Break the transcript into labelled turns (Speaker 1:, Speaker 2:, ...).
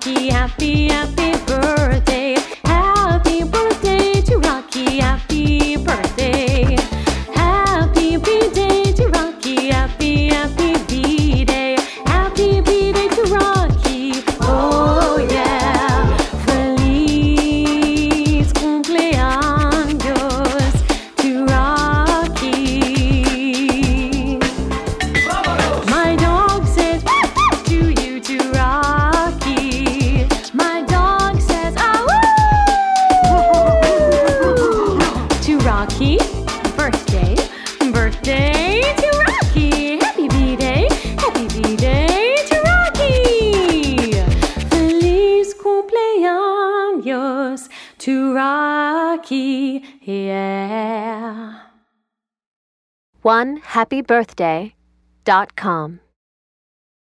Speaker 1: Rocky. Happy, happy birthday. Happy birthday to Rocky. Happy birthday. Happy B-Day to Rocky. Happy, happy B-Day. Happy B-Day to Rocky. Oh yeah. Feliz cumpleaños to Rocky. My dog says to you, to Rocky. My dog says to Rocky. Birthday, birthday to Rocky. Happy B-Day to Rocky. Feliz cumpleaños to Rocky, yeah.
Speaker 2: OneHappyBirthday.com